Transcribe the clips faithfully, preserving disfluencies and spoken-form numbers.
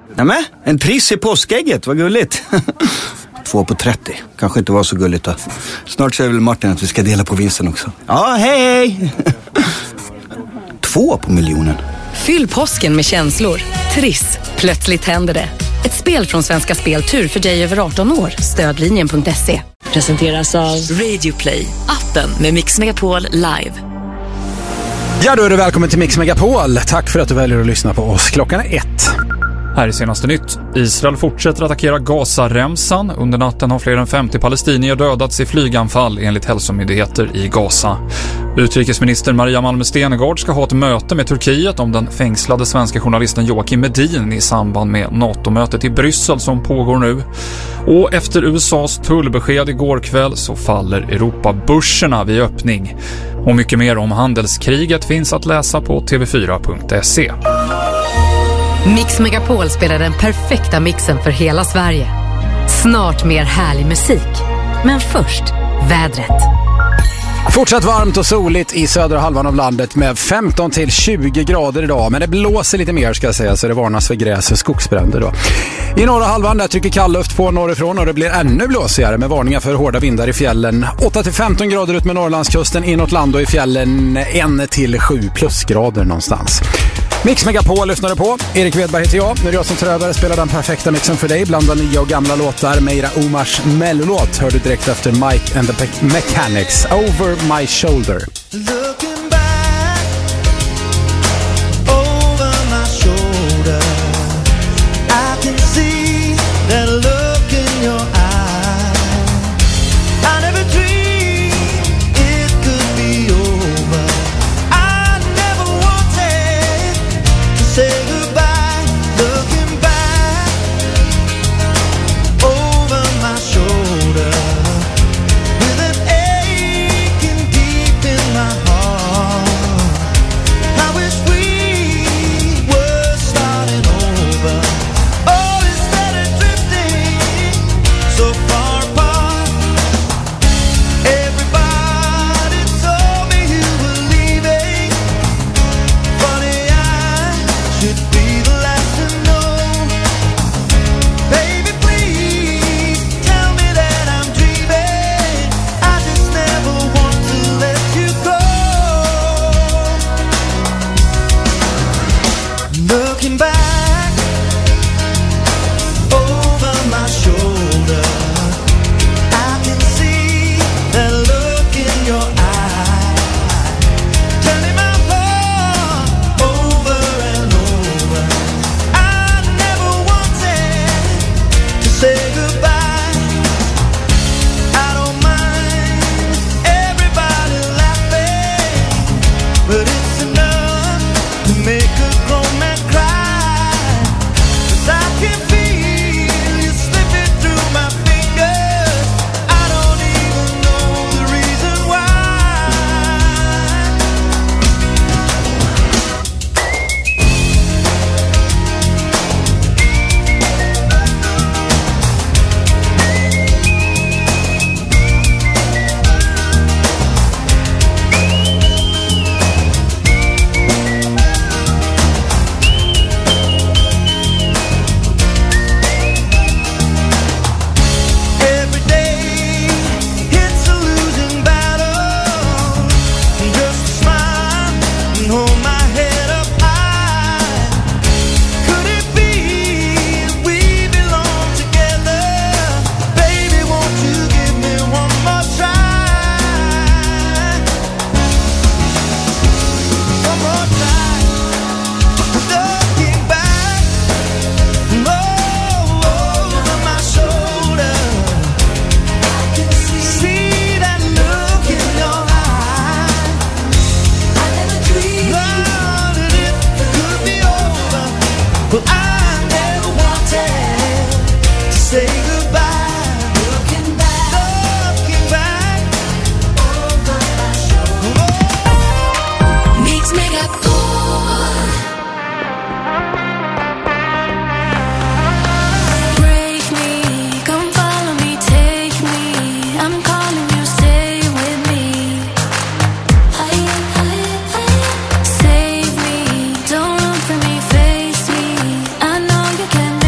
Nämen, en triss i påskägget, vad gulligt. Två på trettio, kanske inte var så gulligt då. Snart säger väl Martin att vi ska dela på vinsten också. Ja, hej hej. Två på miljonen. Fyll påsken med känslor. Triss, plötsligt händer det. Ett spel från Svenska Spel Tur för dig över arton år. Stödlinjen punkt se. Presenteras av Radio Play, appen med Mix Megapol Live. Ja, då är du välkommen till Mix Megapol. Tack för att du väljer att lyssna på oss. Klockan är ett. Här är senaste nytt. Israel fortsätter attackera Gaza-remsan. Under natten har fler än femtio palestinier dödats i flyganfall enligt hälsomyndigheter i Gaza. Utrikesminister Maria Malmö Stenergard ska ha ett möte med Turkiet om den fängslade svenska journalisten Joakim Medin i samband med NATO-mötet i Bryssel som pågår nu. Och efter U S A:s tullbesked igår kväll så faller Europabörserna vid öppning. Och mycket mer om handelskriget finns att läsa på t v fyra punkt se. Mix Megapol spelar den perfekta mixen för hela Sverige. Snart mer härlig musik. Men först, vädret. Fortsatt varmt och soligt i södra halvan av landet med femton till tjugo grader idag. Men det blåser lite mer ska jag säga, så det varnas för gräs och skogsbränder då. I norra halvan där trycker kallluft på norrifrån och det blir ännu blåsigare med varningar för hårda vindar i fjällen. åtta till femton grader ut med Norrlandskusten, inåt land och i fjällen ett till sju plusgrader någonstans. Mix Megapol lyssnar du på. Erik Wedberg heter jag. Nu är jag som tar över, spelar den perfekta mixen för dig. Blandar nya och gamla låtar. Meira Omars mellolåt hör du direkt efter Mike and the Mechanics. Over My Shoulder. Looking back over my shoulder, I can see that look in your eye. I never dreamed it could be over. I never wanted to say goodbye. Looking back over my shoulder, with an aching deep in my heart. I wish we were starting over. Oh, instead of drifting so far apart. Everybody told me you were leaving. Funny, I should be the last to know. Baby, please tell me that I'm dreaming. I just never want to let you go. Looking back over my shoulder, I can see that look in your eye, turning my heart over and over. I never wanted to say goodbye. I don't mind everybody laughing, but it's enough to make a grown man cry. 'Cause I can feel you slipping through my fingers. I don't even know the reason why. Every day it's a losing battle. Just smile and hold my head up high. Could it be we belong together? Baby, won't you give me one more try? One more try. Looking back over my shoulder, see that look in your eye. I never dreamed that it could be over. Well, I never wanted to say goodbye. Looking back, looking back over my shoulder. Mix Megapol. Break me, come follow me, take me. I'm calling you, stay with me. Save me, don't run from me, face me. I know you can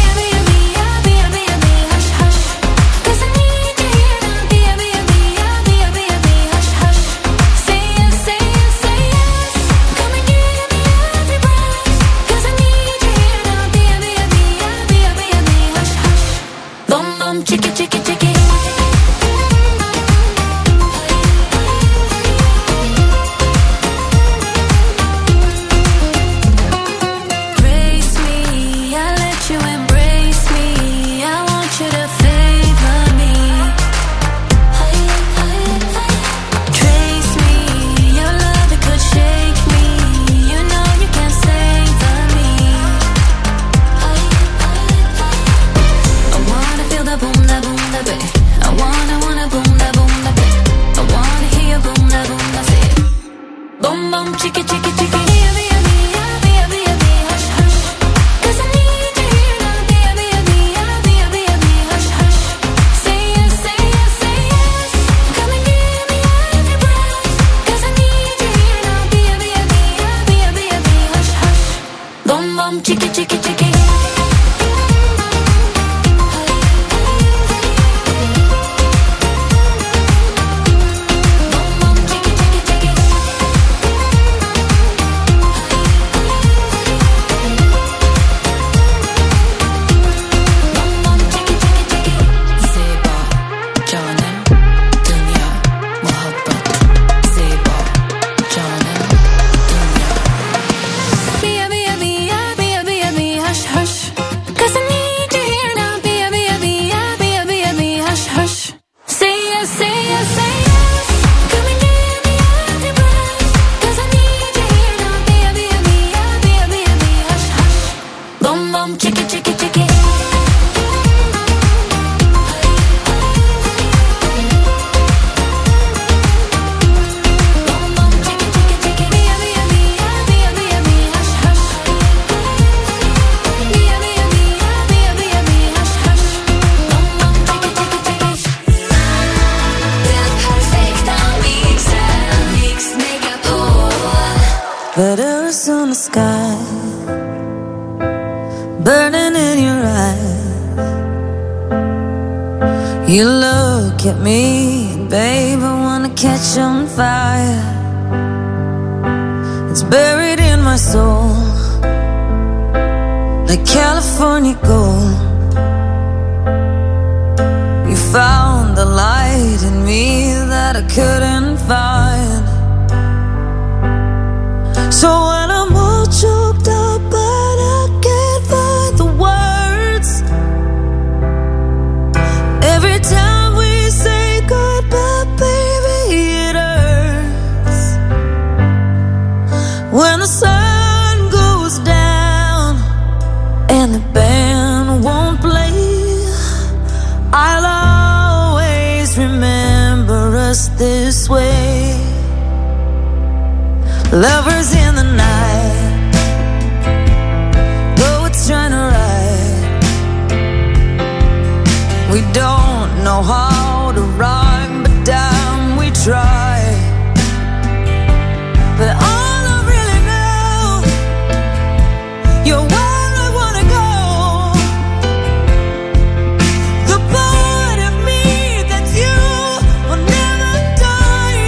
Letters on the sky, burning in your eyes. You look at me, babe, I wanna catch on fire. It's buried in my soul, like California gold. You found the light in me that I couldn't find. So when I'm all choked up but I can't find the words, every time we say goodbye, baby, it hurts. When the sun goes down and the band won't play, I'll always remember us this way. Lovers in the night, though it's trying to ride. We don't know how to rhyme, but damn, we try. But all I really know, you're where I wanna go. The part of me that you will never die.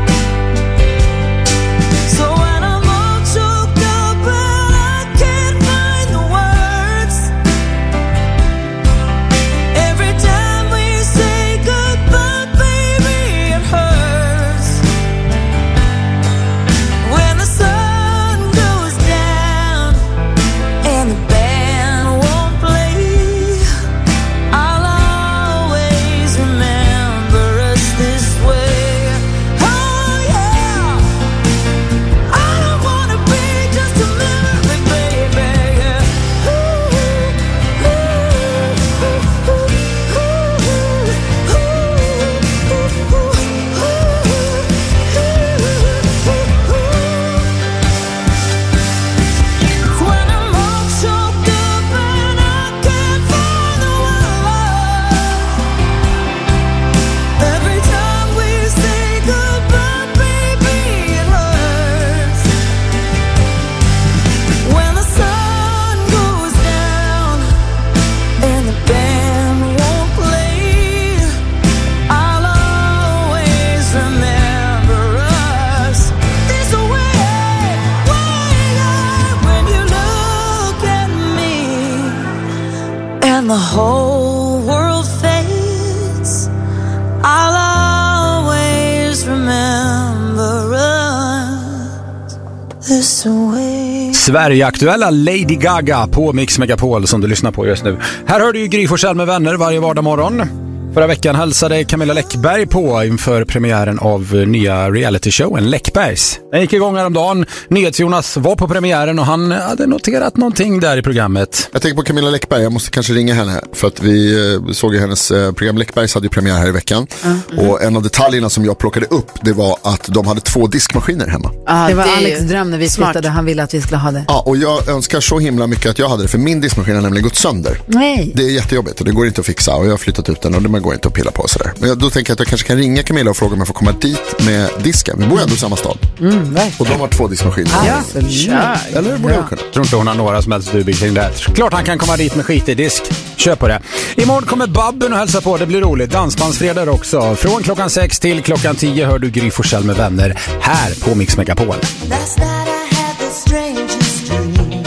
So when I'm all choked up and I can't find the words, every time we say goodbye, baby, it hurts. when the whole world fades, I'll always remember us this way. Sverigeaktuella Lady Gaga på Mix Megapol som du lyssnar på just nu. Här hör du ju Gry Forssell med vänner varje vardag morgon. Förra veckan hälsade Camilla Läckberg på inför premiären av nya reality-showen Läckbergs. Den gick igång häromdagen. NyhetsJonas var på premiären och han hade noterat någonting där i programmet. Jag tänker på Camilla Läckberg, jag måste kanske ringa henne för att vi eh, såg ju hennes eh, program Läckbergs hade ju premiär här i veckan. Mm. Och en av detaljerna som jag plockade upp, det var att de hade två diskmaskiner hemma. Ah, det var det Alex dröm när vi smart. flyttade, han ville att vi skulle ha det. Ja, och jag önskar så himla mycket att jag hade det, för min diskmaskin har nämligen gått sönder. Nej. Det är jättejobbigt och det går inte att fixa och jag har flyttat ut den och det går inte att pilla på sådär. Men jag, då tänker jag att jag kanske kan ringa Camilla och fråga om jag får komma dit med disken. Vi bor ändå i samma stad. Mm, och de har två diskmaskiner. Ja, eller hur borde jag kunna? Tror inte hon har några som helst dubig kring det här. Klart han kan komma dit med skit i disk. Köp på det. Imorgon kommer Babben och hälsa på. Det blir roligt. Dansbandsfredag också. Från klockan sex till klockan tio hör du Gry Forssell med vänner här på Mix Megapol. Last night I had the strangest dream.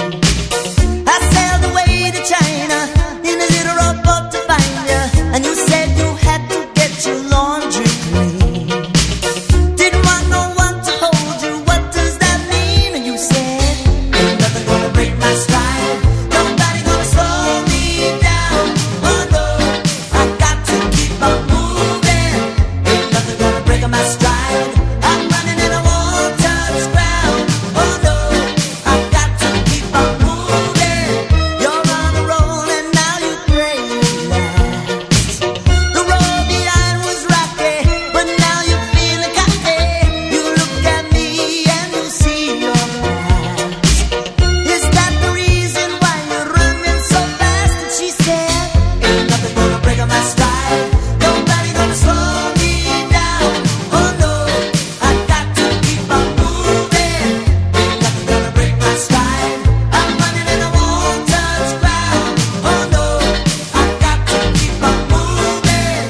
I sailed away to China in a little rowboat to find you, and you said you had to get your laundry clean. Didn't want no one to hold you. What does that mean? And you said, ain't nothing gonna break my stride. Nobody gonna slow me down. Oh no, I got to keep on moving. Ain't nothing gonna break my stride. I'm running and I won't touch ground. Oh no, I got to keep on moving. You're on a roll and now you pray last. The road behind was rocky, but now you're feeling cocky. You look at me and you see your past. Is that the reason why you're running so fast? And she said, ain't nothing gonna break my stride. Nobody gonna slow me down. Oh no, I got to keep on moving. Ain't nothing gonna break my stride. I'm running and I won't touch ground. Oh no, I got to keep on moving.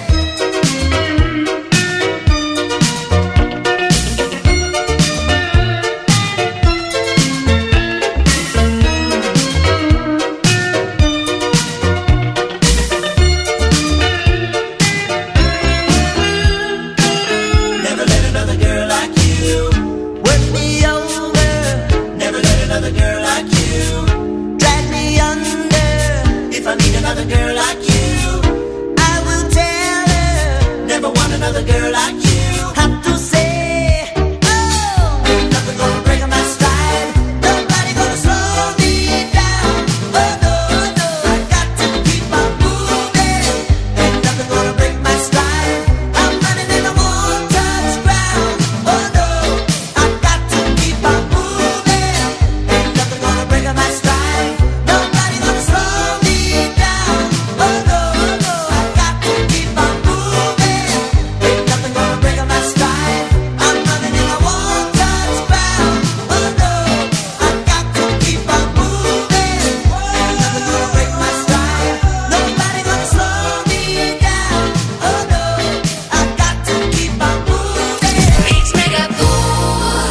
Never let another girl like you work me over. Never let another girl like you drag me under. If I meet another girl like you, I will tell her. Never want another girl like you. Have to say, oh, ain't nothing gonna break my stride. Nobody gonna slow me down. Oh no, no, I got to keep on moving. Ain't nothing gonna break my stride. I'm running and I won't touch ground. Oh no, I got to keep on moving. Ain't nothing gonna break my stride. Nobody gonna slow me down. Oh no, no, I got to keep on moving. Ain't nothing gonna break my stride. I'm running and I won't touch ground. Oh no, I got to keep on moving. Ain't nothing gonna break my stride. Nobody gonna slow me down. Oh no, I got to keep on moving. Mix Megapol.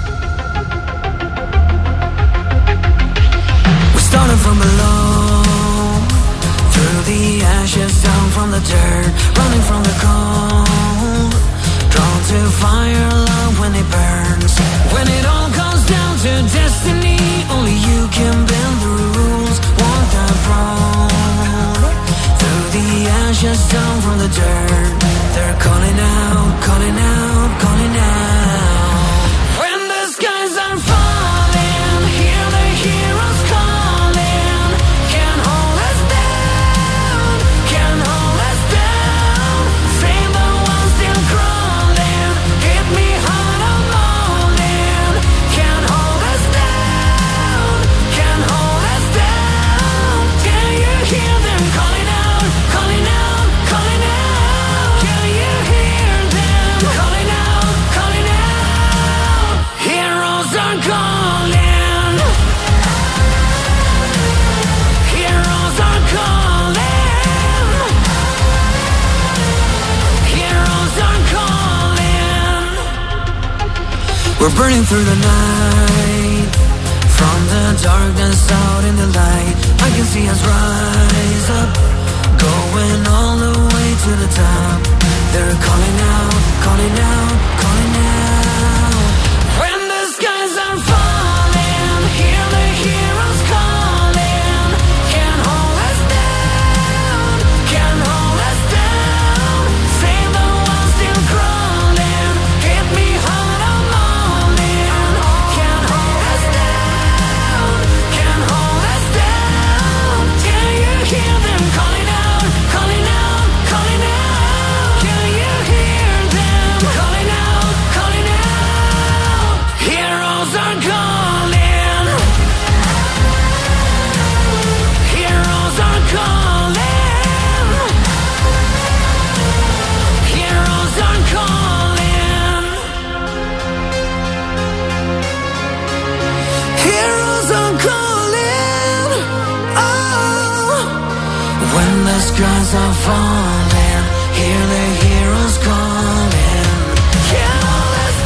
We're starting from below, through the ashes, down from the dirt, running from the cold, drawn to fire, love when it burns. When it all comes down to destiny, only you can bend the rules. Want that throne, through the ashes, down from the dirt. They're calling out, calling out, calling out. When the skies are falling, hear the heroes calling. Can't hold us down, can't hold us down. Save the ones still crawling. Hit me hard, I'm falling. Can't hold us down, can't hold us down. Can you hear them calling out, calling out, calling out? Can you hear them calling out, calling out? Heroes are calling. Heroes are calling. Heroes are calling. We're burning through the night, from the darkness out in the light. I can see us rise up, going all the way to the top. They're calling out, calling out, calling out. When the skies are falling, hear the heroes calling. Can't hold us down, can't hold us down. Save the ones still crawling. Hit me hard, I'm all in. Can't hold us down, can't hold us down. Can you hear them calling out, calling out, calling out? Can you hear them calling out, calling out? Heroes are calling. Heroes are calling. Heroes are calling. Heroes are calling. Oh, when the skies are falling, hear the heroes calling. Can't hold us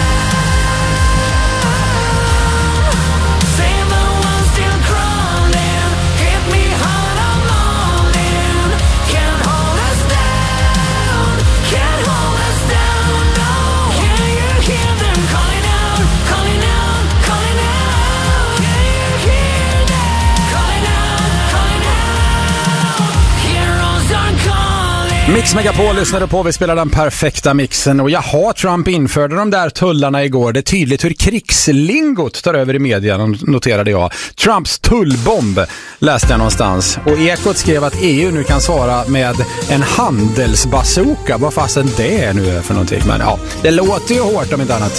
down. Save the ones still crawling. Hit me hard, I'm all in. Can't hold us down. Can't hold us down, no. Can you hear them calling out, calling out, calling out? Can you hear them calling out, calling out? Heroes are calling. Mix Megapol lyssnade på, vi spelar den perfekta mixen. Och jaha, Trump införde de där tullarna igår. Det är tydligt hur krigslingot tar över i media, noterade jag. Trumps tullbomb läste jag någonstans. Och Ekot skrev att E U nu kan svara med en handelsbazooka. Vad fasen det nu är för någonting. Men ja, det låter ju hårt om inte annat.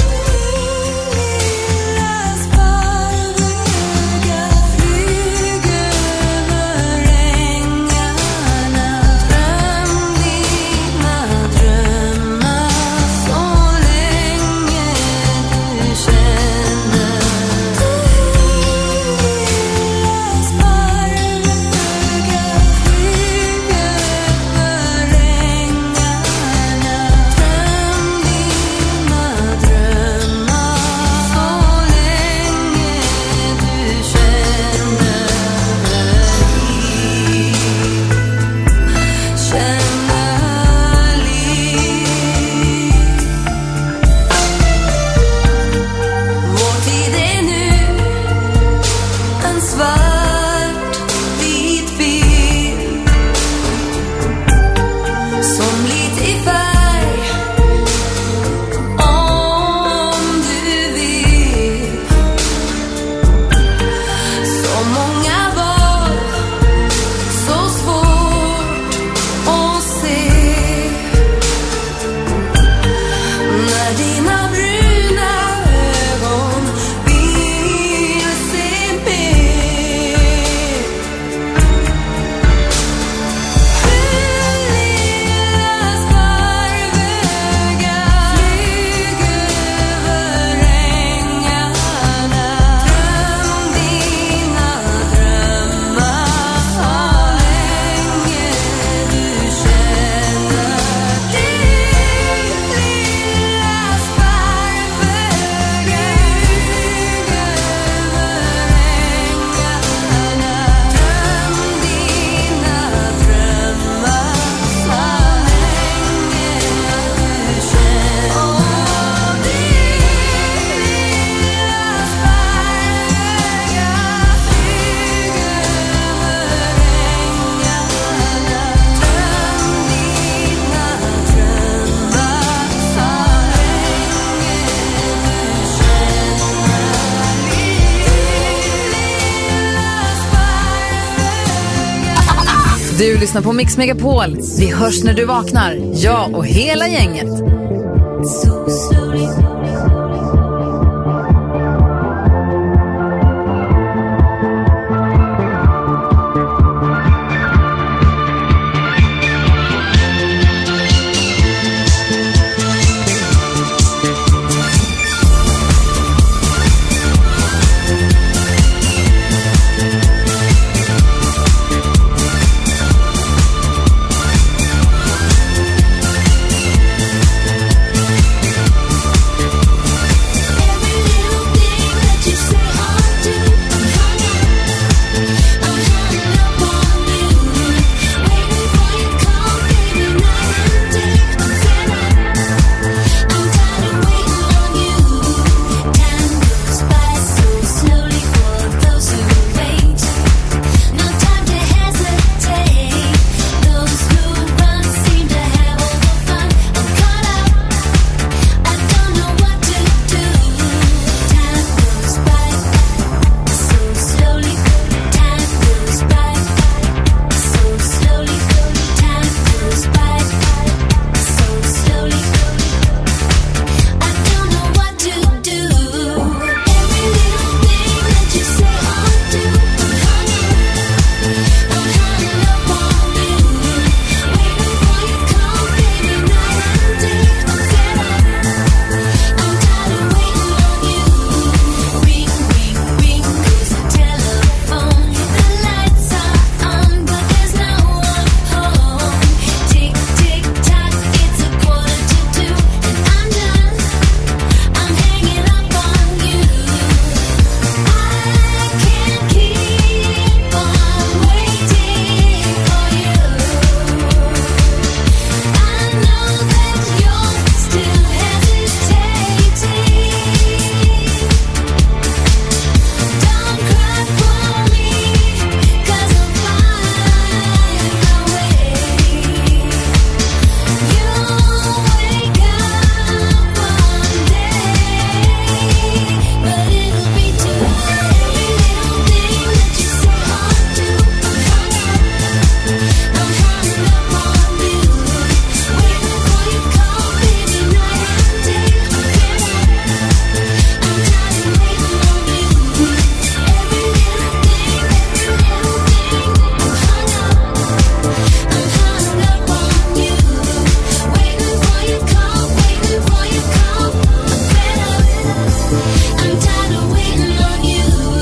Du lyssnar på Mix Megapol. Vi hörs när du vaknar. Jag och hela gänget.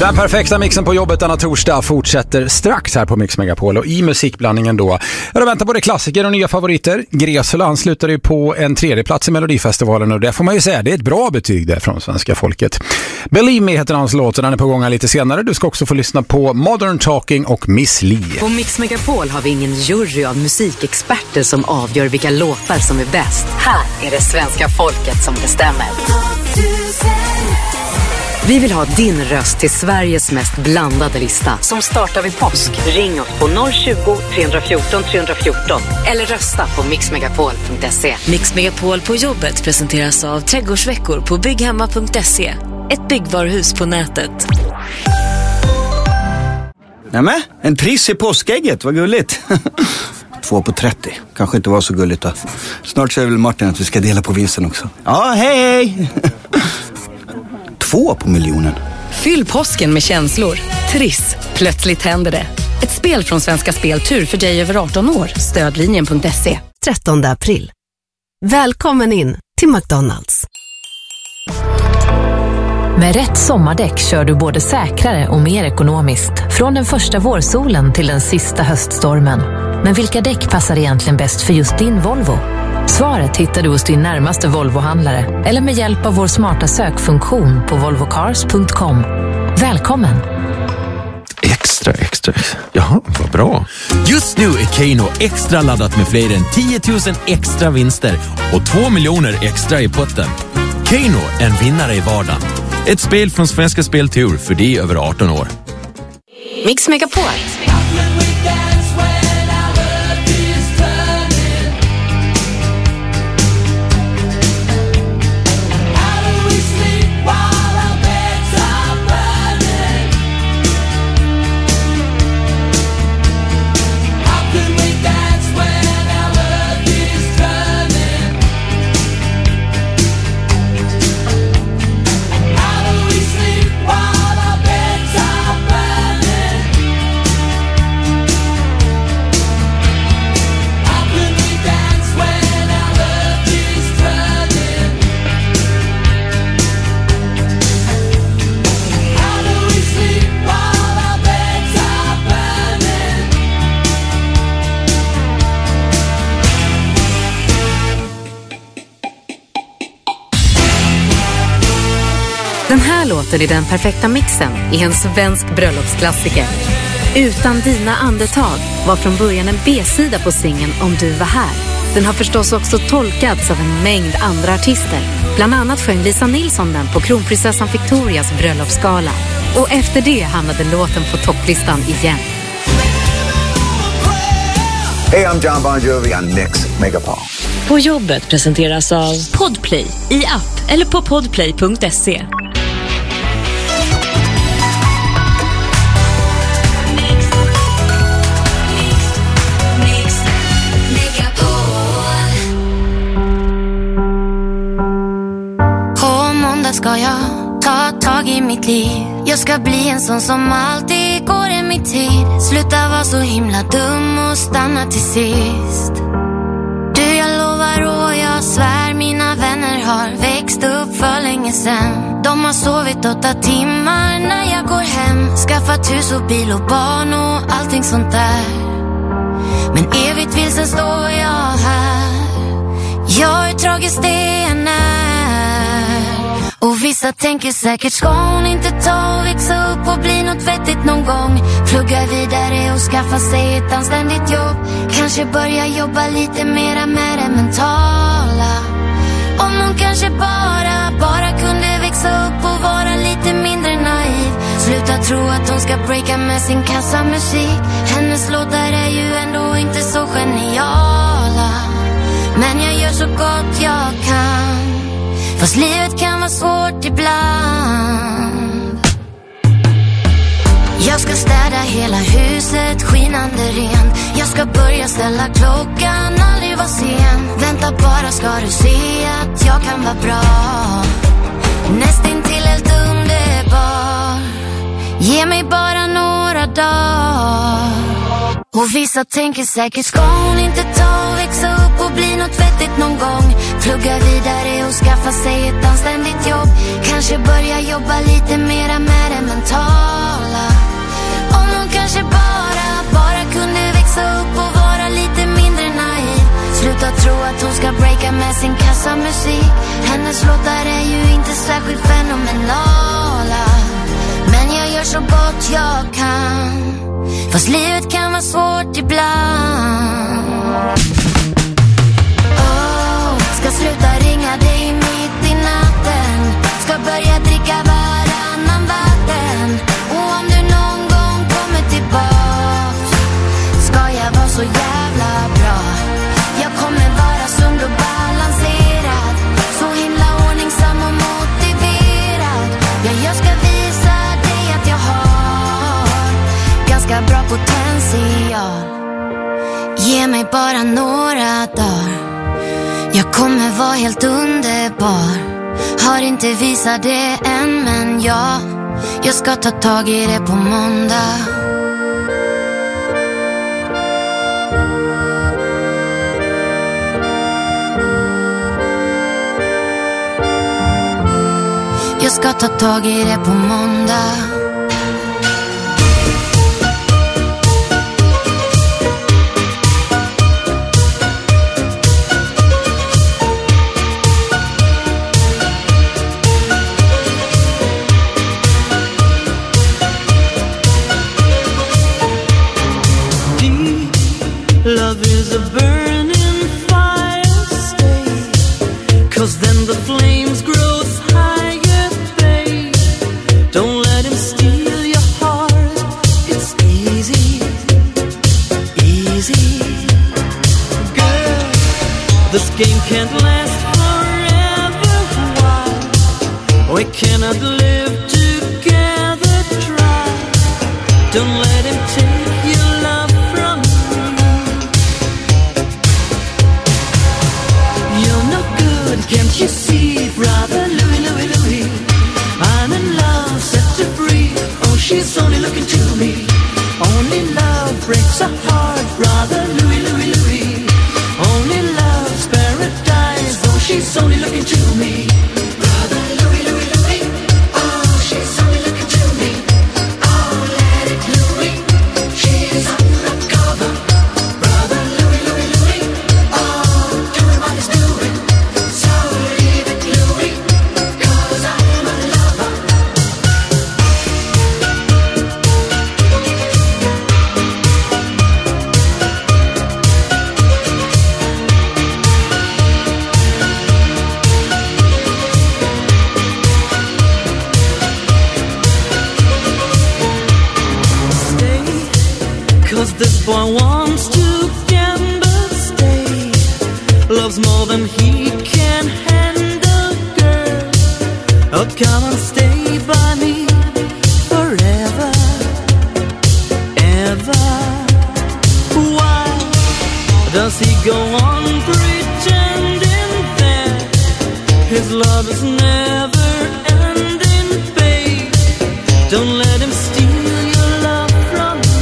Den perfekta mixen på jobbet denna torsdag fortsätter strax här på Mix Megapol. Och i musikblandningen då, ja, då väntar både klassiker och nya favoriter. Gresula ansluter ju på en tredje plats i Melodifestivalen och det får man ju säga, det är ett bra betyg där från svenska folket. Believe Me heter hans låt och den är på gång här lite senare. Du ska också få lyssna på Modern Talking och Miss Li. På Mix Megapol har vi ingen jury av musikexperter som avgör vilka låtar som är bäst. Här är det svenska folket som bestämmer. Vi vill ha din röst till Sveriges mest blandade lista som startar vid påsk. Ring oss på noll tjugo, tre fjorton, tre fjorton eller rösta på mix megapol punkt se. Mix Megapol på jobbet presenteras av Trädgårdsveckor på bygghemma punkt se. Ett byggvaruhus på nätet. Nämen, en triss i påskägget, vad gulligt. Två på trettio, kanske inte var så gulligt då. Snart säger väl Martin att vi ska dela på vinsten också. Ja, hej hej! Två på miljonen. Fyll påsken med känslor. Triss, plötsligt händer det. Ett spel från Svenska Speltur för dig över arton år. Stödlinjen punkt se. trettonde april. Välkommen in till McDonalds. Med rätt sommardäck kör du både säkrare och mer ekonomiskt. Från den första vårsolen till den sista höststormen. Men vilka däck passar egentligen bäst för just din Volvo? Svaret hittar du hos din närmaste Volvo-handlare eller med hjälp av vår smarta sökfunktion på volvo cars punkt com. Välkommen! Extra, extra. Jaha, vad bra. Just nu är Keno extra laddat med fler än tio tusen extra vinster och två miljoner extra i potten. Keno, en vinnare i vardagen. Ett spel från Svenska Speltur för dig över arton år. Mix Megapol. Den här låten är den perfekta mixen i en svensk bröllopsklassiker. Utan dina andetag var från början en B-sida på singeln Om du var här. Den har förstås också tolkats av en mängd andra artister. Bland annat sjöng Lisa Nilsson den på kronprinsessan Victorias bröllopsgala. Och efter det hamnade låten på topplistan igen. Hey, I'm John Bon Jovi on Mix Megapol. På jobbet presenteras av Podplay i app eller på podplay punkt se. Ska jag ta tag i mitt liv? Jag ska bli en sån som alltid går i mitt tid. Sluta vara så himla dum och stanna till sist. Du, jag lovar och jag svär, mina vänner har växt upp för länge sen. De har sovit åtta timmar när jag går hem. Skaffat hus och bil och barn och allting sånt där. Men evigt vilsen står jag här. Jag är tragiskt det än är. Och vissa tänker säkert, ska hon inte ta och växa upp och bli något vettigt någon gång? Plugga vidare och skaffa sig ett anständigt jobb. Kanske börja jobba lite mera med det mentala. Om hon kanske bara, bara kunde växa upp och vara lite mindre naiv. Sluta tro att hon ska breaka med sin kassamusik. Hennes låtar är ju ändå inte så geniala. Men jag gör så gott jag kan. Fast livet kan vara svårt ibland. Jag ska städa hela huset, skinande ren. Jag ska börja ställa klockan, aldrig vara sen. Vänta bara ska du se att jag kan vara bra. Nästintill helt underbar. Ge mig bara några dagar. Och vissa tänker säkert, ska hon inte ta och växa upp och bli något vettigt någon gång. Plugga vidare och skaffa sig ett anständigt jobb. Kanske börja jobba lite mera med det mentala. Om hon kanske bara, bara kunde växa upp och vara lite mindre naiv. Sluta tro att hon ska breaka med sin kassamusik. Hennes låtar är ju inte särskilt fenomenala. Men jag gör så gott jag kan. Fast livet kan vara svårt ibland. Oh, ska sluta ringa dig mitt i natten. Ska börja dricka varannan vatten. Och om du någon gång kommer tillbaks, ska jag vara så jävla bra. Jag kommer vara sund och balanserad. Så himla ordningsam och motiverad. Ja, jag ska visa dig att jag har ganska bra potential. Ge mig bara några dagar. Jag kommer vara helt underbar. Har inte visat det än, men ja, jag ska ta tag i det på måndag. Jag ska ta tag i det på måndag. Love is a burning fire, stay. Cause then the flames grow higher, babe. Don't let him steal your heart. It's easy, easy. Girl, this game can't last forever. Why? We cannot live together, try. Don't let him take your love from me. Can't you see, brother Louie, Louie, Louie? I'm in love, set to free. Oh, she's only looking to me. Only love breaks a heart, brother Louie, Louie, Louie. Only love's paradise. Oh, she's only looking to me. Brother Louie, Louie, Louie. Oh, she's only looking to me. Oh, let it Louie. She's undercover. Brother Louie, Louie, Louie. Oh, doing what he's doing. Cause this boy wants to gamble, stay. Loves more than he can handle, girl. Oh, come and stay by me forever, ever. Why does he go on pretending that his love is never ending, babe? Don't let him steal your love from me.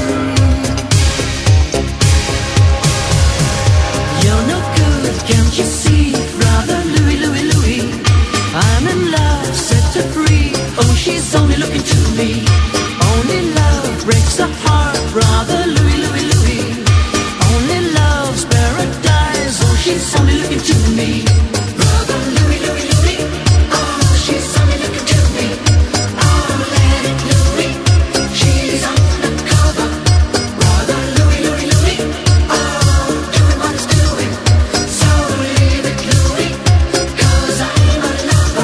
You're no good, can't you see, brother Louie, Louie, Louie? I'm in love, set to free. Oh, she's only looking to me. Only love breaks a heart, brother Louie, Louie, Louie. Only love's paradise. Oh, she's only looking to me. Brother Louie, Louie, Louie. Oh, she's only looking to me. Oh, let it Louie. She's undercover. Brother Louie, Louie, Louie. Oh, doing what it's doing. So leave it Louie, cause I'm a lover.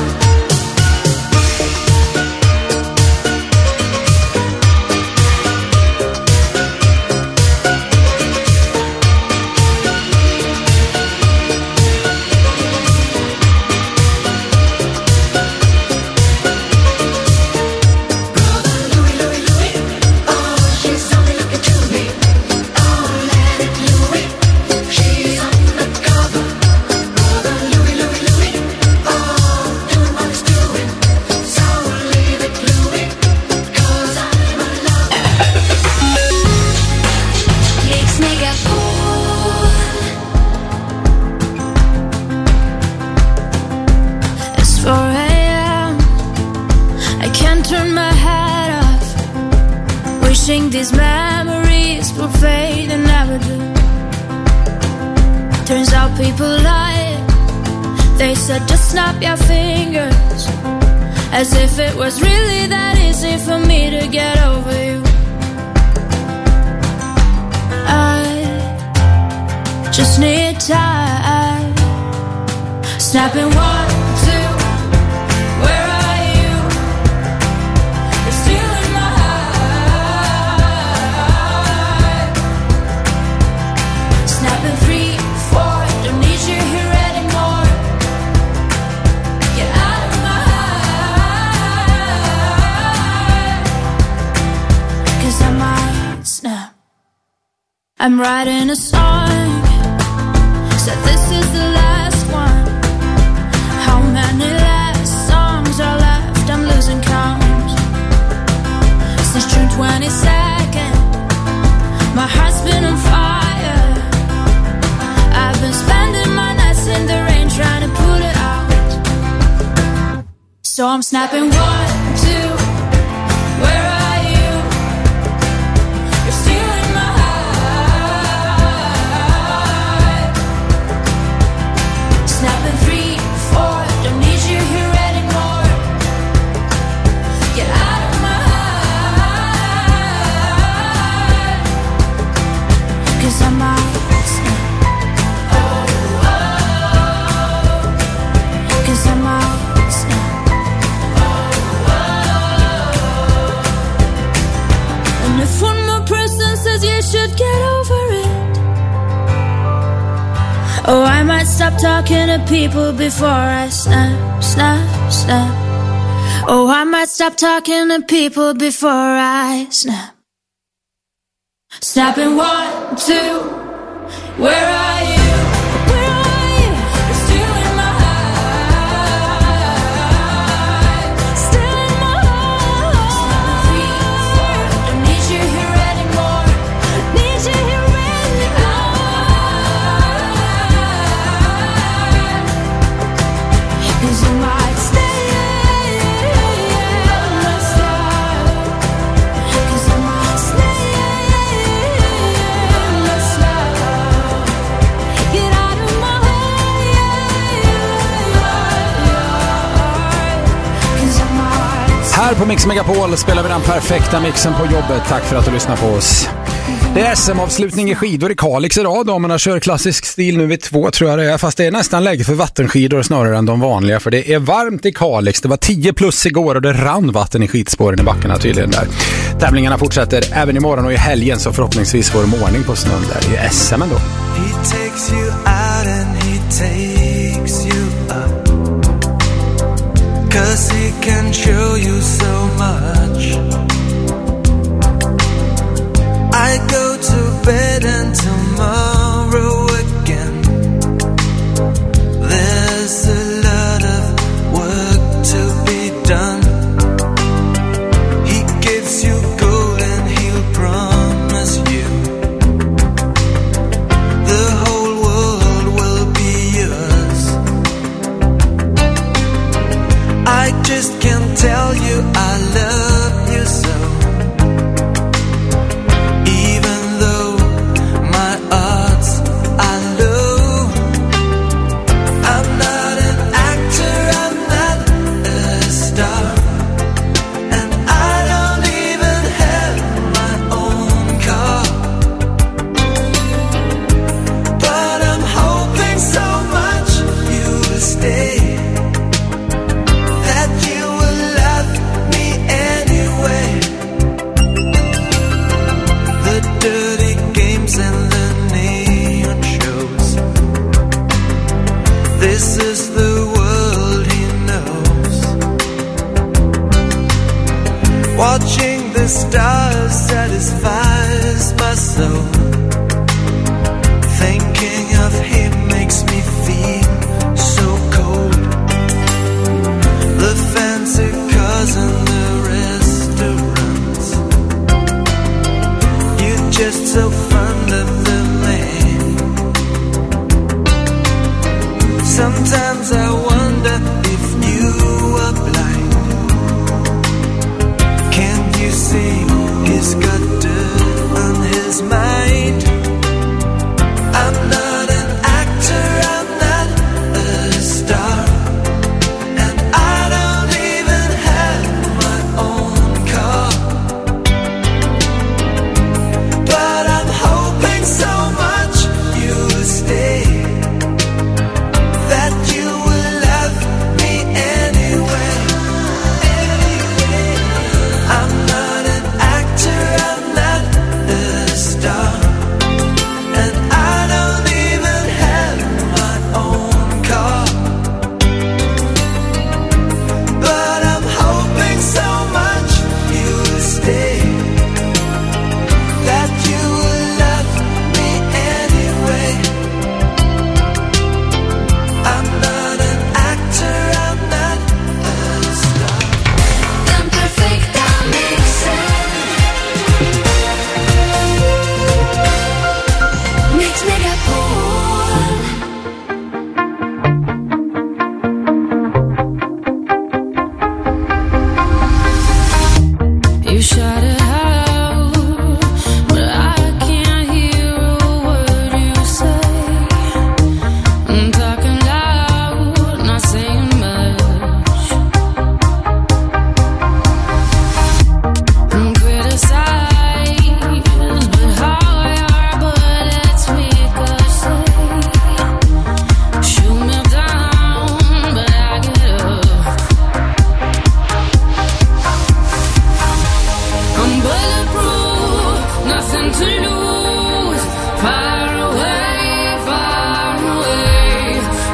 think these memories will fade and never do. Turns out people lie. They said just snap your fingers, as if it was really that easy for me to get over you. I just need time. Snapping one, two, where are you? You're still in my heart. Snapping three, four, don't need you here anymore. Get out of my heart, 'cause I might snap. I'm writing a song, said this is the last one. How many last songs are left? I'm losing count. Since June twenty-second, my heart's been on fire. I've been spending my nights in the rain trying to put it out. So I'm snapping one, two, where are you? You're still in my heart. Snapping three, four, don't need you here anymore. Get out of my heart, 'cause I might snap. Oh, oh, 'cause I might snap. Oh, oh. And if one more person says you should get over it, oh, I might stop talking to people before I snap, snap, snap. Oh, I might stop talking to people before I snap. Snapping one, two, where are you? Where are you? You're still in my heart. Still in my heart. Snapping three, four, don't need you here anymore. Need you here anymore. 'Cause you might stay in my side. 'Cause I might stay in my side. Get out of my heart. 'Cause I might. Här på Mix Megapol spelar vi den perfekta mixen på jobbet. Tack för att du lyssnar på oss. Det är S M-avslutning i skidor i Kalix idag. Damerna kör klassisk stil nu vid två tror jag det är. Fast det är nästan läge för vattenskidor snarare än de vanliga. För det är varmt i Kalix. Det var tio plus igår och det rann vatten i skidspåren i backarna tydligen där. Tävlingarna fortsätter även imorgon och i helgen, så förhoppningsvis får de ordning på snön där i S M ändå. He takes you out and he takes you up, 'cause he can show you so much. I go to bed and tomorrow again. There's a lot of work to be done. He gives you gold and he'll promise you the whole world will be yours. I just can't tell you I love you so. Even though my odds are low, I'm not an actor, I'm not a star, and I don't even have my own car. But I'm hoping so much you'll stay, that you will love me anyway. The dirty games and the neon shows, this is the world he knows. Watching the stars satisfies my soul. Thinking of him makes me feel so cold. The fancy cars and the restaurants, you're just so fond of the man. Sometimes I wonder if you are blind. Can't you see he's got dirty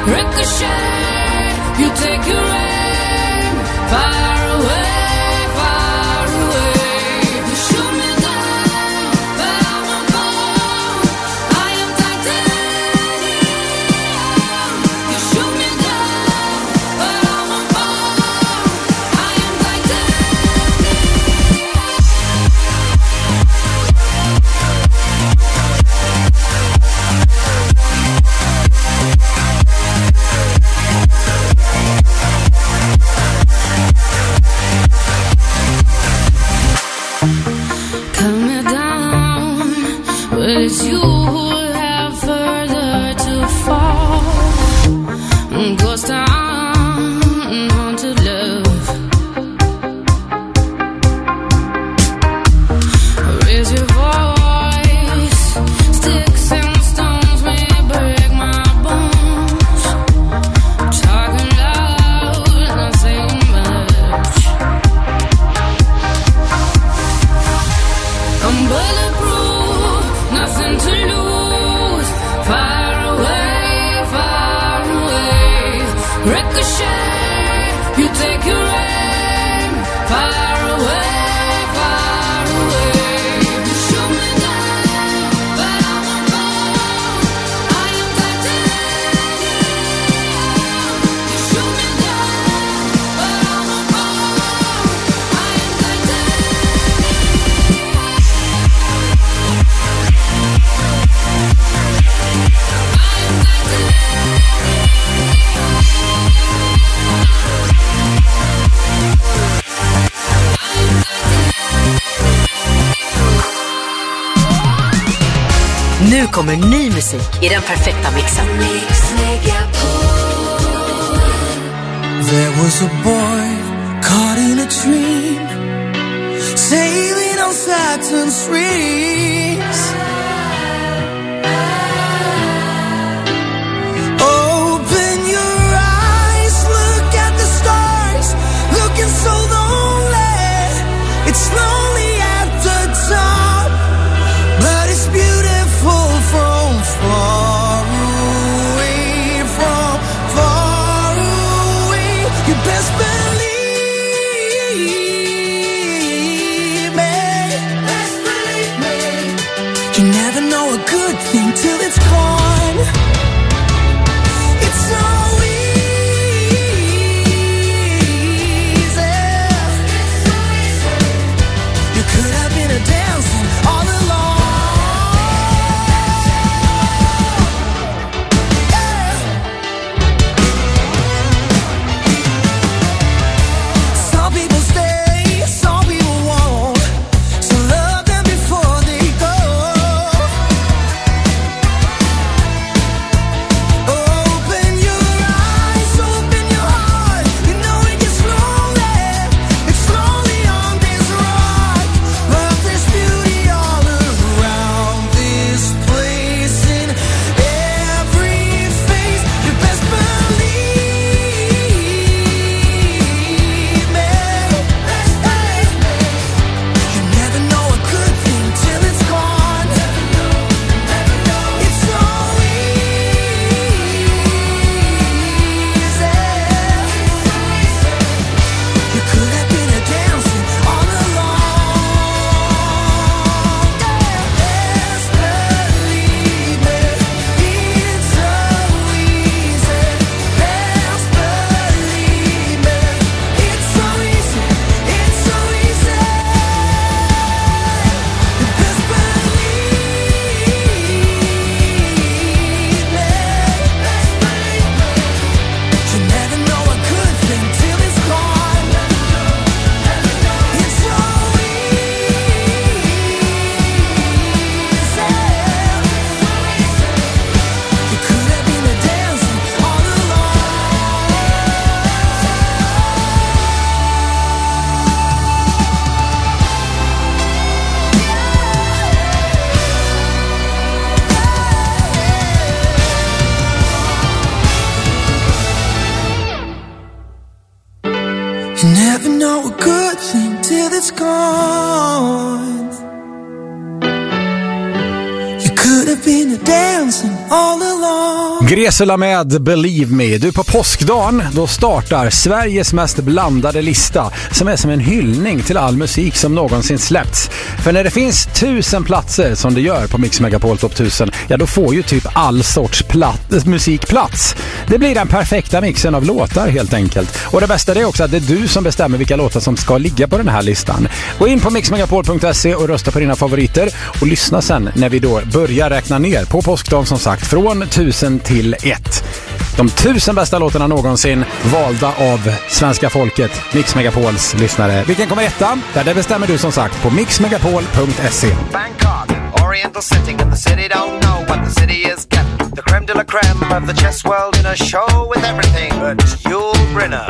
Ricochet, you take your aim far away, far away. You shoot me down, but I won't fall. I am titanium. You shoot me down, but I won't fall. I am cut me down, but it's you who have further to fall. Ghost town, haunted love. Raise your voice, sticks and stones may break my bones. Talking loud, not saying much. I'm bulletproof, nothing to lose. Far away, far away. Ricochet, you take your aim. Far away, far away. You shoot me down, but I won't fall. I am titanium. You shoot me down, but I won't fall. I am Nu kommer ny musik i den perfekta mixen. There was a boy caught in a dream, sailing on Saturn's rings. Open your eyes, look at the stars, looking so lonely. It's lonely at the top, but it's beautiful from far away, from far away. You best believe me. Best believe me. You never know a good thing till it's gone. It's so easy. You could have been a dancing all along. Some people stay, some people won't. So love them before they go. Open your eyes, open your heart. You know it gets lonely. It's lonely on this rock, but there's beauty all around this place in every face. You best believe me. You never know a good thing till it's gone. It's so easy. You could have been a dancing all along. Best believe me. It's so easy. Best believe me. It's so easy. It's so easy. You best believe me. You never know a good thing till it's gone. It's so easy. You could have been a dancing all You never know a good thing till it's gone. You could have been a dancing all along. Gresula med Believe Me. Du, på påskdagen, då startar Sveriges mest blandade lista, som är som en hyllning till all musik som någonsin släppts. För när det finns tusen platser som det gör på Mix Megapol Top tusen, ja då får ju typ all sorts platt, musik plats. Det blir den perfekta mixen av låtar helt enkelt. Och det bästa är också att det är du som bestämmer vilka låtar som ska ligga på den här listan. Gå in på mix megapol punkt se och rösta på dina favoriter och lyssna sen när vi då börjar räkna ner på påskdagen, som sagt, från tusen till ett. De tusen bästa låtarna någonsin, valda av svenska folket, Mix Megapols lyssnare. Vilken kommer etta? Där det bestämmer du som sagt på mix megapol punkt se. Bangkok, Oriental sitting in the city, don't know what the city is kept. The creme de la creme of the chess world in a show with everything but Yul Brynner.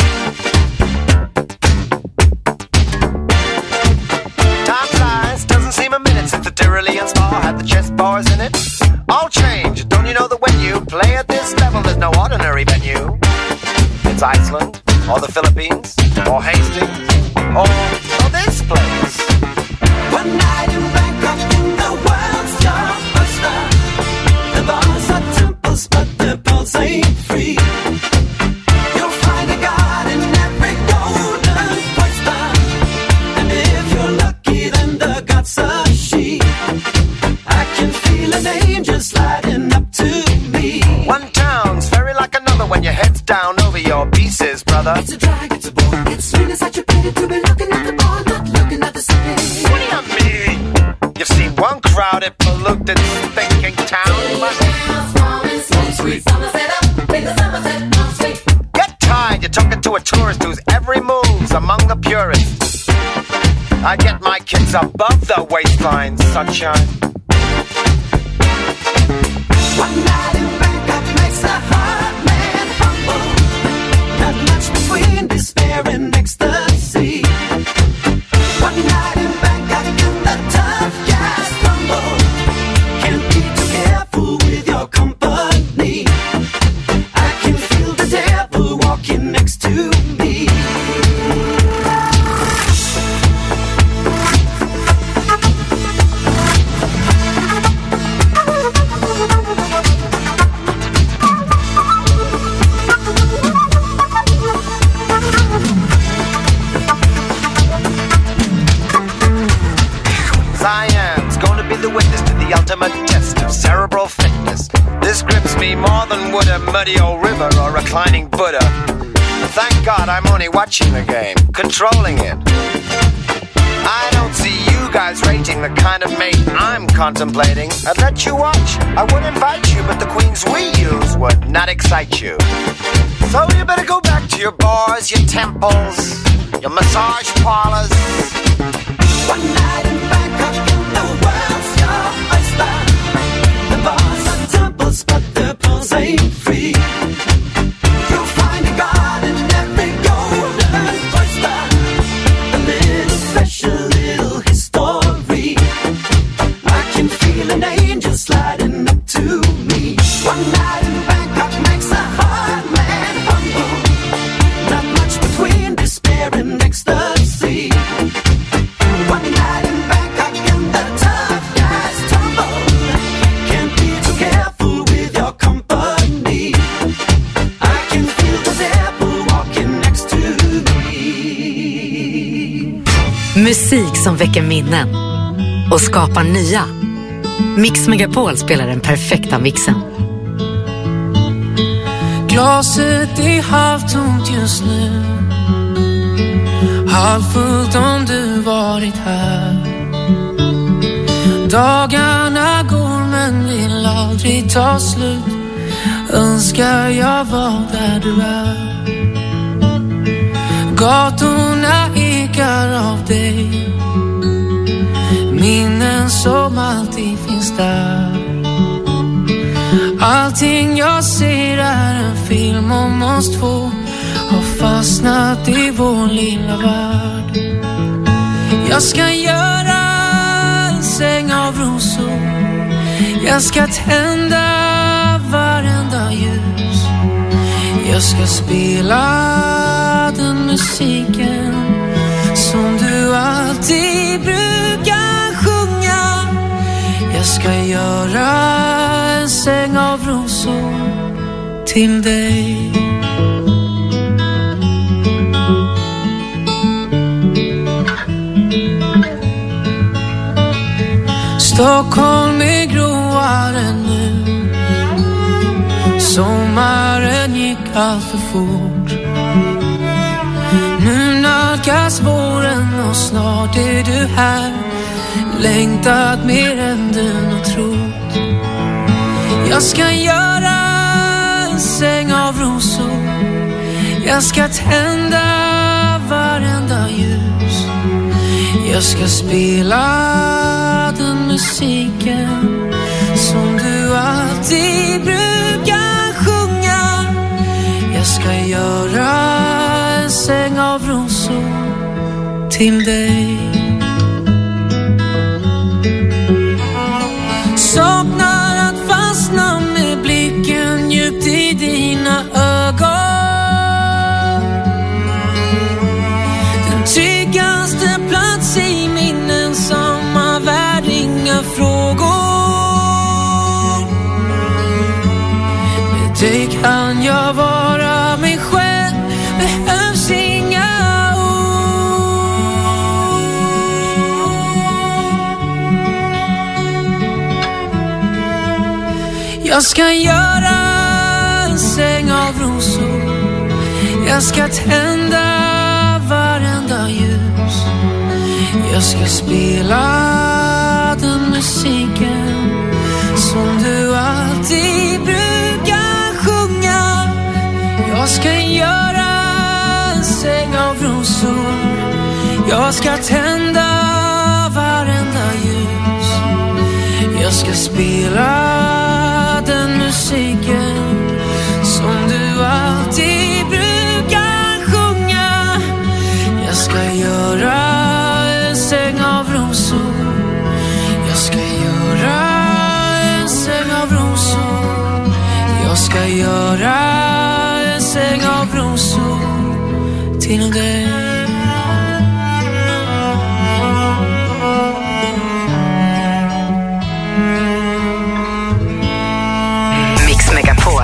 Time flies, doesn't seem a minute since the Tyrolean spa had the chess bars in it. All change, don't you know that when you play at this level, there's no ordinary venue. It's Iceland, or the Philippines, or Hastings, or, or this place. One night in Bangkok in the world's blockbuster. The bars are temples, but the pulse ain't free. You'll find a god in every golden oyster. And if you're lucky, then the god's a she. I can feel an angel sliding up to me. One town's very like another when your head's down over your pieces, brother. It's a drag, it's a bore, it's really such a pity to be looking at the bar, not looking at the city. What do you mean? You've seen one crowded, polluted, thinking town. Get tired, you're talking to a tourist whose every move's among the purists. I get my kids above the waistline, sunshine. One night in Bangkok makes a hard man humble. Not much between despair and ecstasy. One night in Bangkok and the tough guys crumble. Can't be too careful with your company. I can feel the devil walking next to me. Cyan's going to be the witness to the ultimate test of cerebral fitness. This grips me more than would a muddy old river or reclining Buddha. But thank God I'm only watching the game, controlling it. I don't see you guys rating the kind of mate I'm contemplating. I'd let you watch, I would invite you, but the queens we use would not excite you. So you better go back to your bars, your temples, your massage parlors. One night in Bangkok in the world's your oyster. The bars are temples, but the pulse ain't free. You'll find a god in every golden oyster. A little special little history. I can feel an angel sliding up to me. One night in Bangkok makes a hard man humble. Not much between despair and ecstasy. One night in Bangkok and the tough guys tumble. Can't be too careful with your company. I can feel the devil walking next to me. Musik som väcker minnen och skapar nya. Mix Megapol spelar den perfekta mixen. Glaset är halvtomt just nu. Halvfullt om du varit här. Dagarna går men vill aldrig ta slut. Önskar jag var där du är. Gatorna ekar av dig. Minnen som alltid finns där. Allting jag ser är en film om oss två. Har fastnat i vår lilla värld. Jag ska göra en säng av rosor. Jag ska tända varenda ljus. Jag ska spela den musiken som du alltid brukar sjunga. Jag ska göra en säng av rosor till dig. Stockholm är gråare nu. Sommaren gick allt för fort. Nu nalkas våren och snart är du här. Längtat mer än du nog trott. Jag ska göra en säng av rosor. Jag ska tända varenda ljus. Jag ska spela den musiken som du alltid brukar sjunga. Jag ska göra en säng av rosor till dig. Saknar att fastna med blicken djupt i dina ögon. Den tryggaste plats i min ensamma värld, inga frågor. Med dig kan jag vara mig själv, behövs inga ord. Jag ska göra en säng av rosor. Jag ska tända varenda ljus. Jag ska spela den musiken som du alltid brukar sjunga. Jag ska göra en säng av rosor. Jag ska tända varenda ljus. Jag ska spela den musiken som du alltid brukar sjunga. Jag ska göra en säng av rosor. Jag ska göra en säng av rosor. Jag ska göra en säng av rosor till dig. Mix Megapol.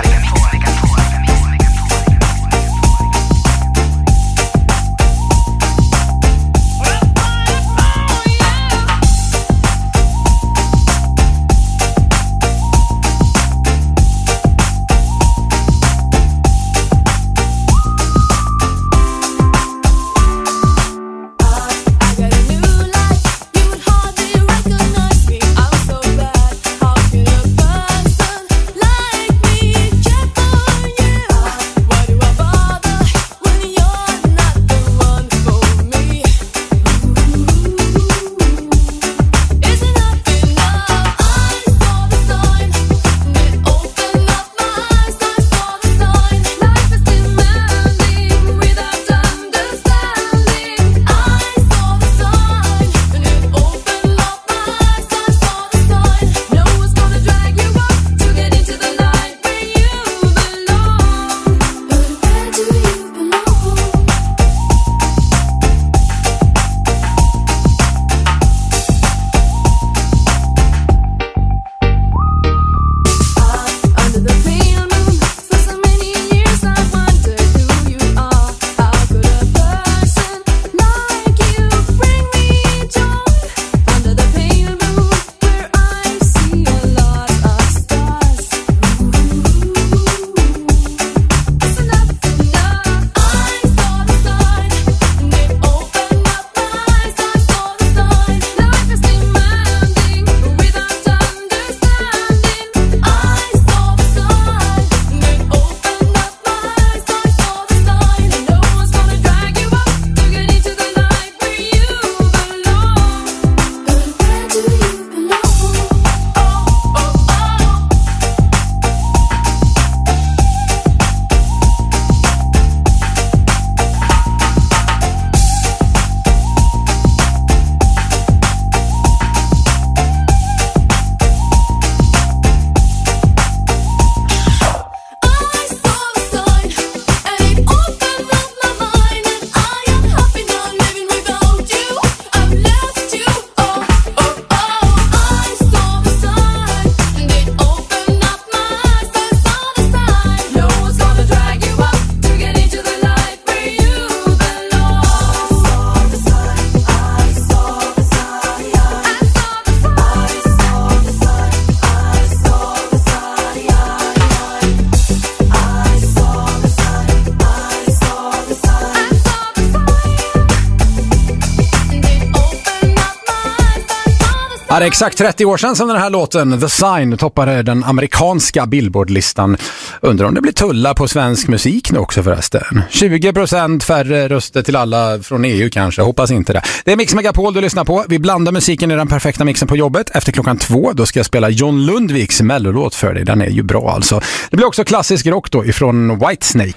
Ja, det är exakt trettio år sedan som den här låten The Sign toppade den amerikanska Billboard-listan. Undrar om det blir tullar på svensk musik nu också förresten. tjugo procent färre röster till alla från E U kanske, hoppas inte det. Det är Mix Megapol du lyssnar på. Vi blandar musiken i den perfekta mixen på jobbet. Efter klockan två då ska jag spela John Lundviks mellolåt för dig. Den är ju bra alltså. Det blir också klassisk rock då ifrån Whitesnake.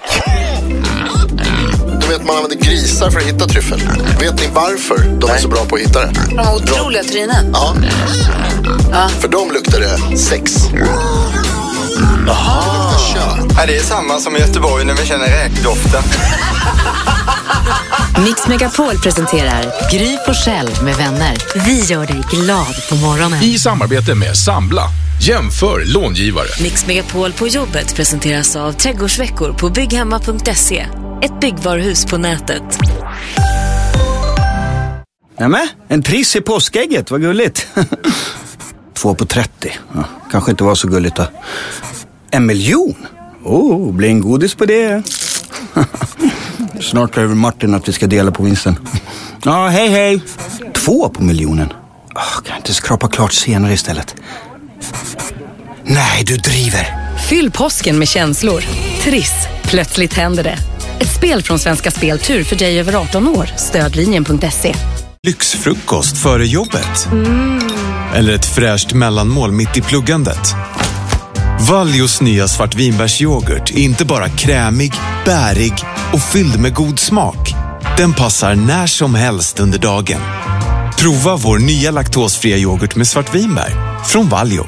Du vet man använder grisar för att hitta tryffel. Vet ni varför de är så bra på att hitta det? De har otroliga trynen. Ja. Ja. För dem luktar det sex. Jaha. Ja, det är samma som i Göteborg när vi känner räkdoften. Mix Megapol presenterar Gry Forssell med vänner. Vi gör dig glad på morgonen. I samarbete med Sambla. Jämför långivare. Mix Megapol på jobbet presenteras av Trädgårdsveckor på bygghemma punkt se. Ett byggvaruhus på nätet. Nämen, en triss i påskägget, vad gulligt. Två på trettio, ja, kanske inte var så gulligt då. En miljon? Oh, blir en godis på det. Snart kräver Martin att vi ska dela på vinsten. Ja, hej hej. Två på miljonen. Oh, kan jag inte skrapa klart senare istället? Nej, du driver. Fyll påsken med känslor. Triss, plötsligt händer det. Ett spel från Svenska Speltur för dig över arton år. Stödlinjen punkt se. Lyxfrukost före jobbet. Mm. Eller ett fräscht mellanmål mitt i pluggandet. Valjos nya svartvinbärsyoghurt är inte bara krämig, bärig och fylld med god smak. Den passar när som helst under dagen. Prova vår nya laktosfria yoghurt med svartvinbär från Valjo.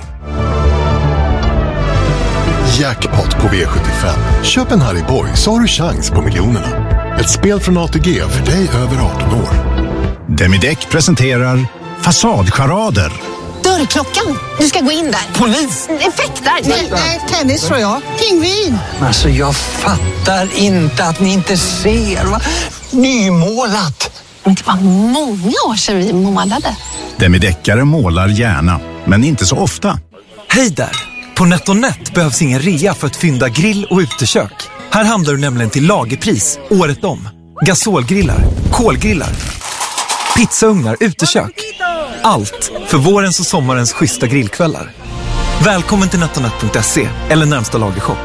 Jackpot på V sjuttiofem. Köp en Harry Boy så har du chans på miljonerna. Ett spel från A T G för dig över arton år. Demideck presenterar Fasadcharader. Dörrklockan. Du ska gå in där. Polis. Effektar. Nej, nej, tennis tror jag. Pingvin. Alltså jag fattar inte att ni inte ser. Va? Nymålat. Men det var många år sedan vi målade. Demideckare målar gärna, men inte så ofta. Hej där! På NetOnNet behövs ingen rea för att fynda grill och utekök. Här handlar du nämligen till lagerpris, året om. Gasolgrillar, kolgrillar, pizzaugnar, utekök. Allt för vårens och sommarens schyssta grillkvällar. Välkommen till netonet punkt se eller närmsta lagershop.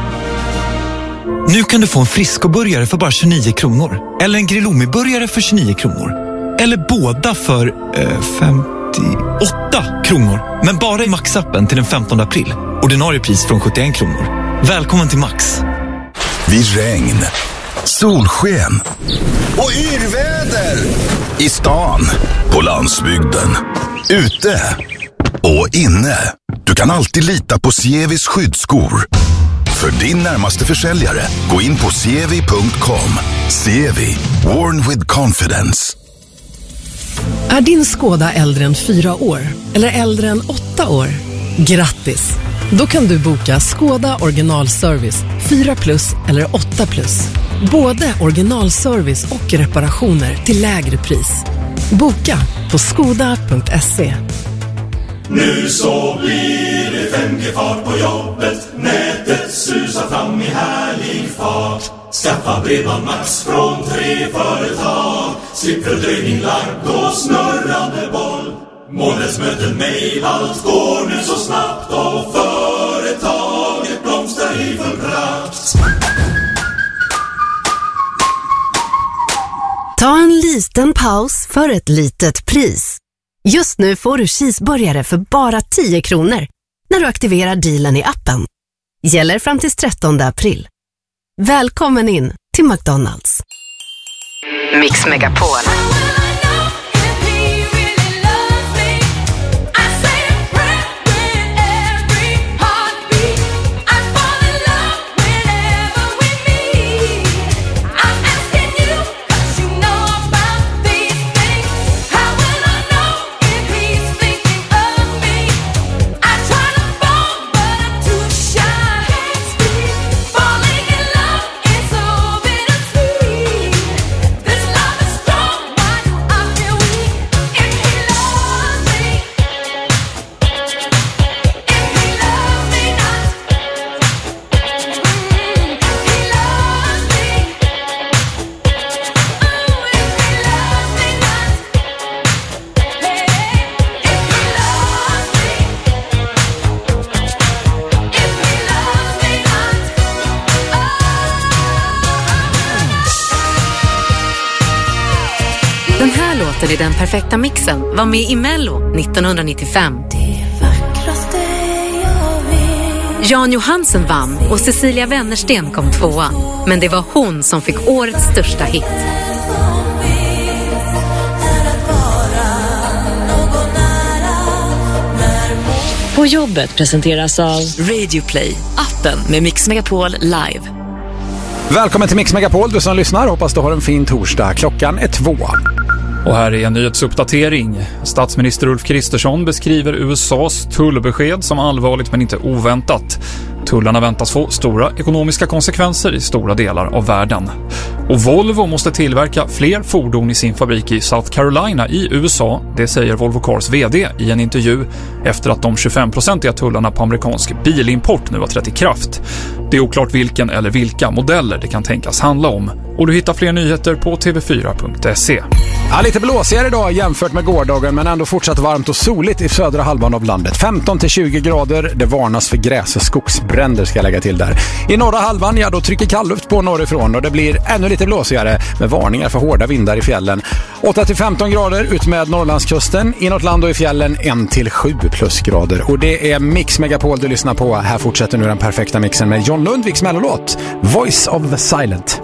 Nu kan du få en friskoburgare för bara tjugonio kronor. Eller en Grillomi-burgare för tjugonio kronor. Eller båda för eh, femtioåtta kronor. Men bara i Max-appen till den femtonde april. Ordinarie pris från sjuttioen kronor. Välkommen till Max. Vid regn, solsken och yrväder. I stan, på landsbygden, ute och inne. Du kan alltid lita på Sievis skyddsskor. För din närmaste försäljare, gå in på sievi punkt com. Sievi, worn with confidence. Är din Skoda äldre än fyra år eller äldre än åtta år? Grattis! Då kan du boka Skoda originalservice fyra plus eller åtta plus. Både originalservice och reparationer till lägre pris. Boka på skoda punkt se. Nu så blir det fem G-fart på jobbet. Nätet susar fram i härlig fart. Skaffa bredband Max från tre företag. Slipper fördröjning, lagg och snurrande boll. Månadsmöten, mejl, allt går nu så snabbt. Och företaget blomstrar i full pracht. Ta en liten paus för ett litet pris. Just nu får du cheeseburgare för bara tio kronor när du aktiverar dealen i appen. Gäller fram till trettonde april. Välkommen in till McDonalds. Mix Megapol. låten i den perfekta mixen var med i Mello nittonhundranittiofem. Jan Johansen vann och Cecilia Wennersten kom tvåa. Men det var hon som fick årets största hit. På jobbet presenteras av Radio Play, appen med Mix Megapol live. Välkommen till Mix Megapol, du som lyssnar. Hoppas du har en fin torsdag. Klockan är två. Och här är en nyhetsuppdatering. Statsminister Ulf Kristersson beskriver U S A:s tullbesked som allvarligt men inte oväntat. Tullarna väntas få stora ekonomiska konsekvenser i stora delar av världen. Och Volvo måste tillverka fler fordon i sin fabrik i South Carolina i U S A. Det säger Volvo Cars vd i en intervju efter att de tjugofem-procentiga tullarna på amerikansk bilimport nu har trätt i kraft. Det är oklart vilken eller vilka modeller det kan tänkas handla om. Och du hittar fler nyheter på t v fyra punkt se. Ja, lite blåsigare idag jämfört med gårdagen, men ändå fortsatt varmt och soligt i södra halvan av landet. femton till tjugo grader, det varnas för gräs- och skogsbränder ska jag lägga till där. I norra halvan, ja då trycker kallluft på norrifrån och det blir ännu lite blåsigare med varningar för hårda vindar i fjällen. åtta till femton grader ut med Norrlandskusten, inåt land och i fjällen ett till sju plusgrader. Och det är Mix Megapol du lyssnar på. Här fortsätter nu den perfekta mixen med John Lundviks mellolåt Voice of the Silent.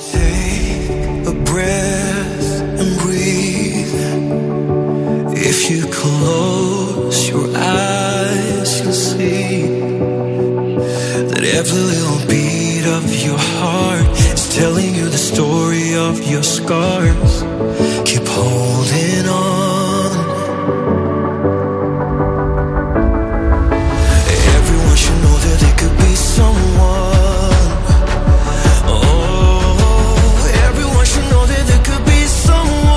If you close your eyes, you'll see that every little beat of your heart is telling you the story of your scars. Keep holding on. Everyone should know that they could be someone. Oh, everyone should know that they could be someone.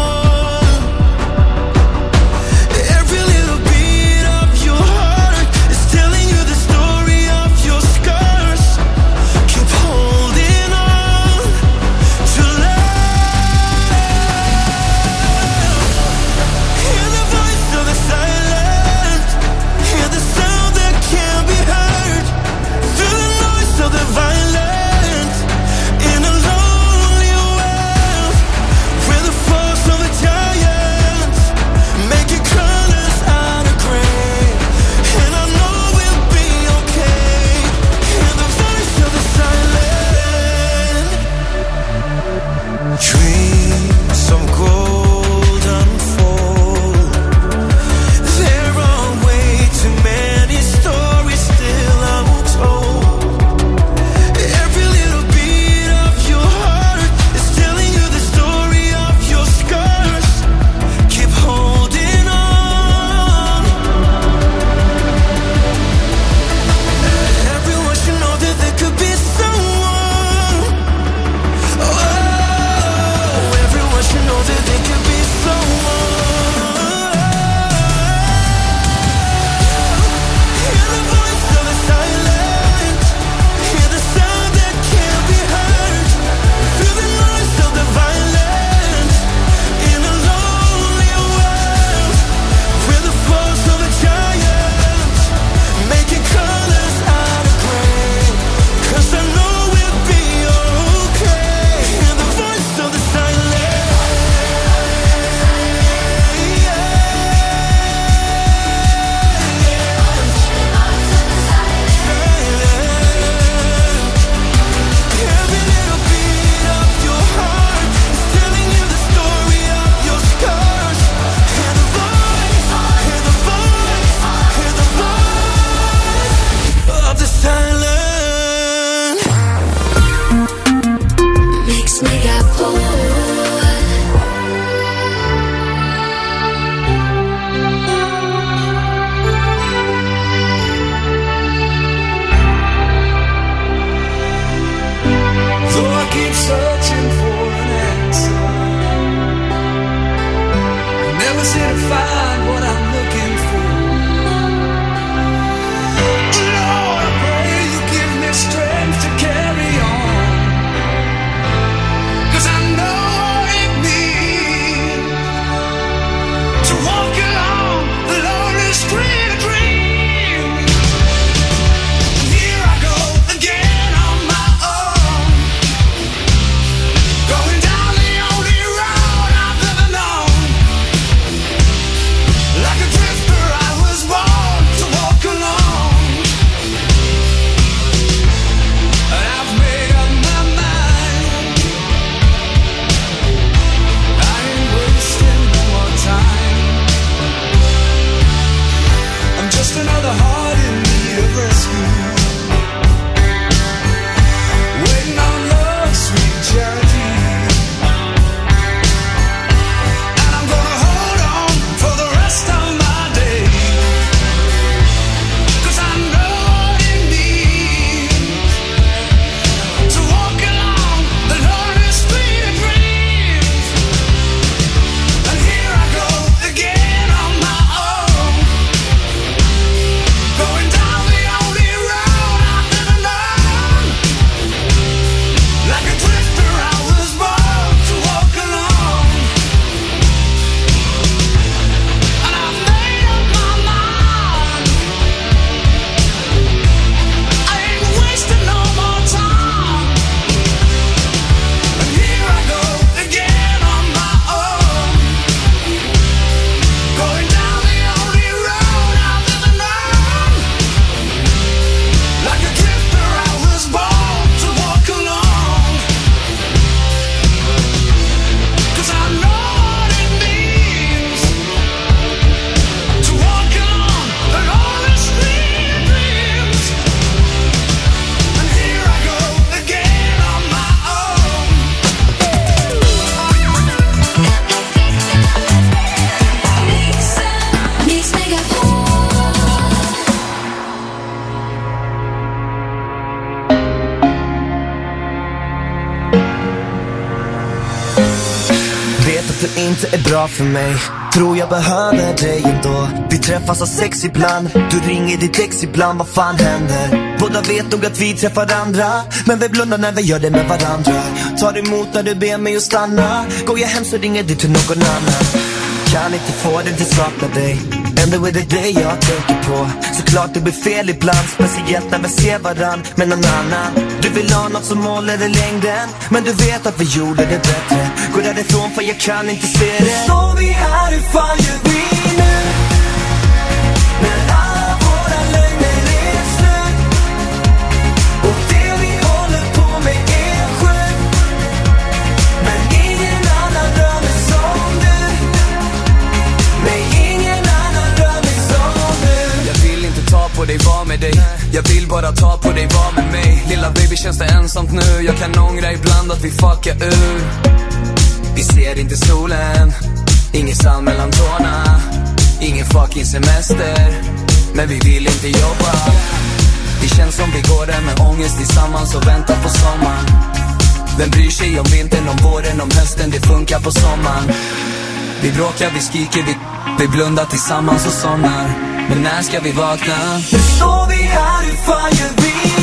du inte är bra för mig. Tror jag behöver dig ändå. Vi träffas av sex ibland. Du ringer ditt ex ibland, vad fan händer? Båda vet nog att vi träffar andra, men vi blundar när vi gör det med varandra. Tar emot när du ber mig att stanna. Går jag hem så ringer du till någon annan. Kan inte få dig till sakna dig. Ändå är det dig jag tänker på. Såklart det blir fel ibland, speciellt när vi ser varann med någon annan. Du vill ha något som håller i längden, men du vet att vi gjorde det bättre. Gå därifrån för jag kan inte se det. Står vi här, hur fan gör vi nu? När alla våra lögner är slut och det vi håller på med är sjukt. Men ingen annan rör mig som du. Nej, ingen annan rör mig som du. Jag vill inte ta på dig, var med dig. Jag vill bara ta på dig, var med mig. Lilla baby, känns det ensamt nu? Jag kan ångra ibland att vi fuckar ur. Vi ser inte solen, ingen sand mellan tårna, ingen fucking semester, men vi vill inte jobba. Det känns som vi går där med ångest tillsammans och väntar på sommaren. Vem bryr sig om vintern, om våren, om hösten, det funkar på sommaren. Vi bråkar, vi skriker, vi, vi blundar tillsammans och somnar. Men när ska vi vakna? Nu står vi här, hur fan gör vi?